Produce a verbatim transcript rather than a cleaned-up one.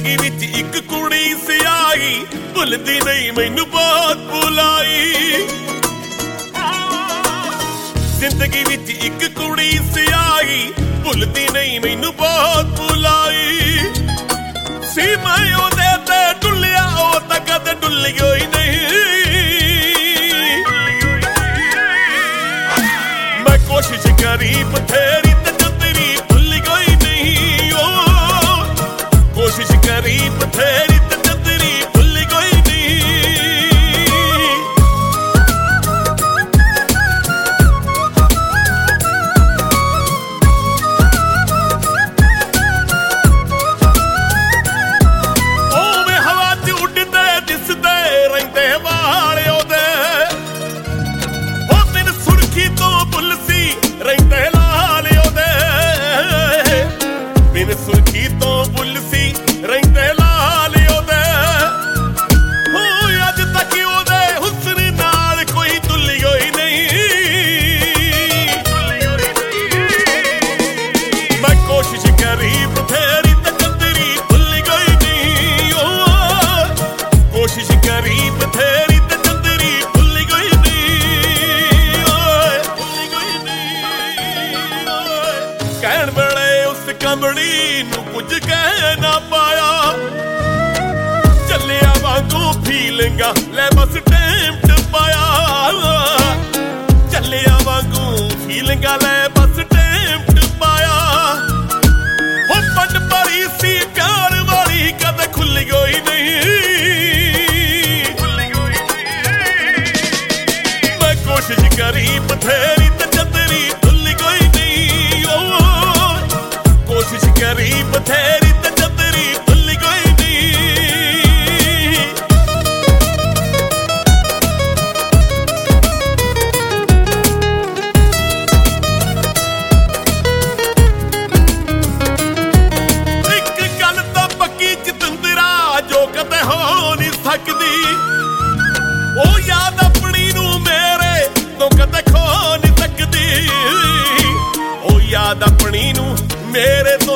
ਜ਼ਿੰਦਗੀ ਵਿੱਚ ਇੱਕ ਕੁੜੀ ਸਿਆਹੀ ਭੁੱਲਦੀ ਨਹੀਂ ਮੈਨੂੰ ਬਹੁਤ ਭੁਲਾਈ। ਜ਼ਿੰਦਗੀ ਵਿੱਚ ਇੱਕ ਕੁੜੀ ਸਿਆਹੀ ਭੁੱਲਦੀ ਨਹੀਂ ਮੈਨੂੰ ਬਹੁਤ ਭੁਲਾਈ। ਸੀ ਮੈਂ ਉਹਦੇ ਤੇ ਡੁੱਲਿਆ ਉਹ ਤਾਂ ਕਦੇ ਡੁੱਲਿਓ ਹੀ ਨਹੀਂ। ਮੈਂ ਕੋਸ਼ਿਸ਼ ਕਰੀ ਬਥੇਰੀ ਤੇ ਚੰਦਰੀ ਭੁੱਲ ਗਈ ਨਹੀਂ। ਉਹ ਕੋਸ਼ਿਸ਼ ਕਰੀ ਬਥੇਰੀ ਤੇ ਚੰਦਰੀ ਭੁੱਲ ਗਈ ਨਹੀਂ। ਓਵੇਂ ਹਵਾ 'ਚ ਉੱਡਦੇ ਦਿਸਦੇ ਰਹਿੰਦੇ ਵਾਲ ਉਹਦੇ। ਉਹ ਦਿਨ ਸੁਰਖੀ ਤੋਂ ਬੁੱਲ ਸੀ ਰਹਿੰਦੇ ਲਾਲ ਉਹਦੇ। ਬਿਨ ਸੁਰਖੀ ਤੋਂ ਬੁੱਲ ਸੀ ਰਹਿੰਦੇ ਲਾਲ ਉਹਦੇ। ਹੋ ਅੱਜ ਤੱਕ ਉਹਦੇ ਹੁਸਨ ਨਾਲ ਕੋਈ ਤੁੱਲੀ ਹੋਈ ਨਹੀਂ। ਮੈਂ ਕੋਸ਼ਿਸ਼ ਕਰੀ ਬਥੇਰੀ ਤੇ ਚੰਦਰੀ ਭੁੱਲ ਗਈ ਨਹੀਂ। ਉਹ ਕੋਸ਼ਿਸ਼ ਕਰੀ ਬਥੇਰੀ ਤੇ ਚੰਦਰੀ ਭੁੱਲ ਗਈ ਨਹੀਂ। ਓਏ ਭੁੱਲ ਗਈ ਨਹੀਂ। ਓਏ ਕਹਿਣ ਵੇਲੇ ਉਸ ਕਮਲੀ ਨੂੰ ਕੁਝ ਕਹਿ ਨਾ ਪਾਇਆ। ਚੱਲਿਆ ਵਾਂਗੂ ਫੀਲਿੰਗਾਂ ਲੈ ਬਸ ਟਾਈਮ ਚ ਪਾਇਆ। ਚੱਲਿਆ ਵਾਂਗੂ ਫੀਲਿੰਗਾਂ ਲੈ ਬਸ ਟਾਈਮ ਚ ਪਾਇਆ। ਉਹ ਪੰਡ ਭਰੀ ਸੀ ਪਿਆਰ ਵਾਲੀ ਕਦੇ ਖੁੱਲ ਗਈ ਨਹੀਂ। ਮੈਂ ਕੋਸ਼ਿਸ਼ ਕਰੀ ਬਥੇਰੀ ਤੇ ਚੰਦਰੀ ਭੁੱਲ ਗਈ ਨਹੀਂ। ਉਹ ਕੋਸ਼ਿਸ਼ ਕਰੀ ਬਥੇਰੀ ਤੇ ਚੰਦਰੀ ਭੁੱਲ ਗਈ ਨਹੀਂ। ਇੱਕ ਗੱਲ ਤਾਂ ਪੱਕੀ ਚਤੰਦਰਾ ਜੋ ਕਦੇ ਹੋ ਨਹੀਂ ਸਕਦੀ। ਉਹ ਯਾਦ ਆਪਣੀ ਨੂੰ ਮੇਰੇ ਤੋਂ ਕਦੇ ਖੋ ਨਹੀਂ ਸਕਦੀ। ਉਹ ਯਾਦ ਆਪਣੀ ਨੂੰ ਮੇਰੇ